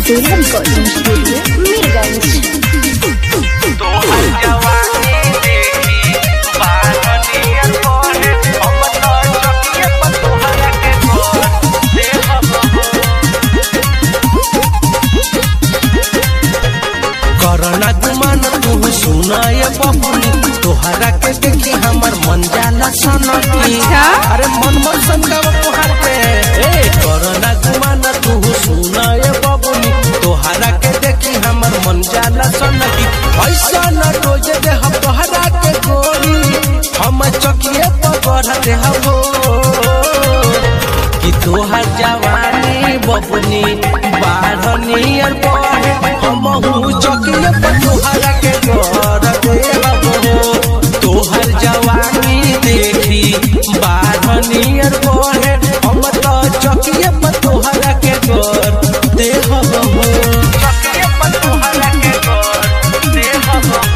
Duran Recording Studio, Mirgans. करना गुमान तू सुनाए बबुनी तोहरा के देखी हमर मन जाला सनकी। अरे मन मन संगव तोहर पे करना गुमान तू सुनाए बबुनी तोहरा के देखी हमर मन जाला सनकी। ऐसा न रोज दे हम तोहरा के गोरी हम चकिए पकड़ दे हो कि तोहर जवानी बबुनी बाढ़नी और बढ़े हम चकिए तोहरा के घर दे हो। तोहर जवानी देखी बाढ़नी और बढ़े हम तो चकिए तोहरा के घर दे हो। चकिए तोहरा के घर दे हो।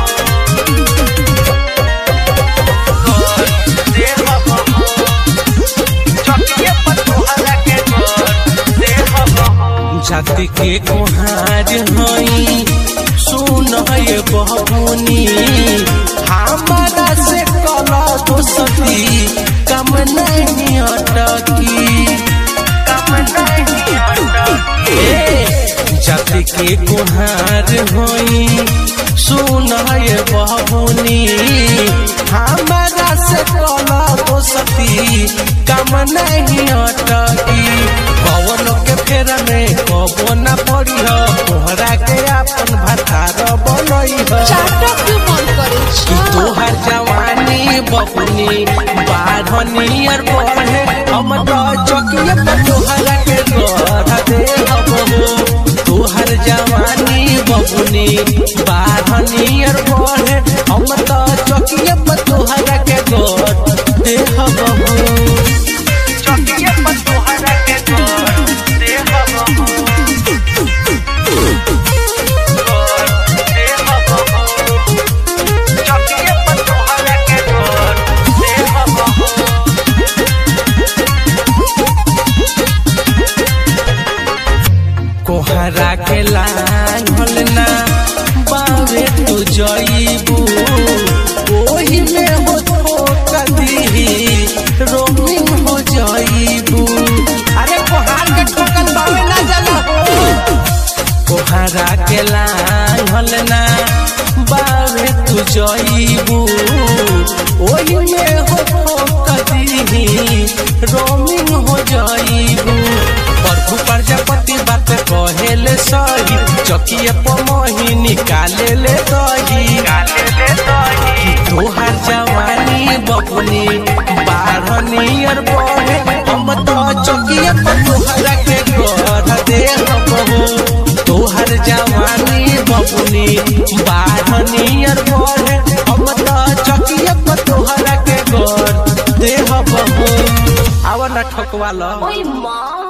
जाति के कोहार हई सुन ये बबुनी हमारा से कला दोस्ती कम नहीं अटकी कम नहीं अटकी। जाति के कोहार हई सुन ये बबुनी हमारा से कला दोस्ती कम नहीं अटकी। पवन के फेर में कबो न पड़ी हो तोहरा के अपन भतार बनई हो। कि तोहर जवानी बबुनी बाढ़नी और बढ़े हम तो चकिए तोहरा के घर दे हो। तोहर जवानी बबुनी बाढ़नी और बढ़े हम तो चकिए तोहरा के घर दे हो। चकिए तोहरा के घर दे हो। कोहरा के लांघल ना बावे तू जईबू ओही में हो कदी रोमिंग हो जईबू। अरे कोहार के ठोकल बावे ना जला हो। कोहरा के लांघल ना बावे तू जईबू ओही में हो कदी रोमिंग हो जईबू। प्रभु प्रजापति बात कहेले सही चकिए पमही निकाले ले दही। तोहर जवानी बबुनी बाढ़नी और बढ़े हम तो चकिए तोहरा के घर दे हो। तोहर जवानी बबुनी बाढ़नी और बढ़े हम तो चकिए तोहरा के घर दे हो। आवा ना ठोकवा लो।